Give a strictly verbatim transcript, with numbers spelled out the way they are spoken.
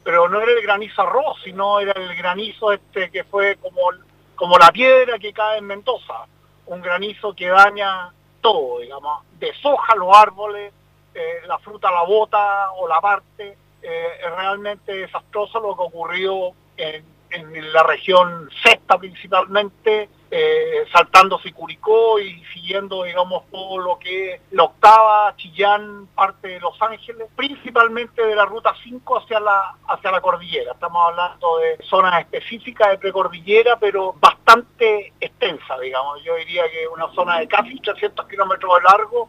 pero no era el granizo arroz, sino era el granizo este que fue como, como la piedra que cae en Mendoza, un granizo que daña todo, digamos, deshoja los árboles, eh, la fruta la bota o la parte, eh, es realmente desastroso lo que ocurrió en, en la región sexta principalmente, eh, saltando Curicó y siguiendo, digamos, todo lo que es la octava, Chillán, parte de Los Ángeles, principalmente de la ruta cinco hacia la, hacia la cordillera. Estamos hablando de zonas específicas de precordillera, pero bastante extensa, digamos. Yo diría que una zona de casi trescientos kilómetros de largo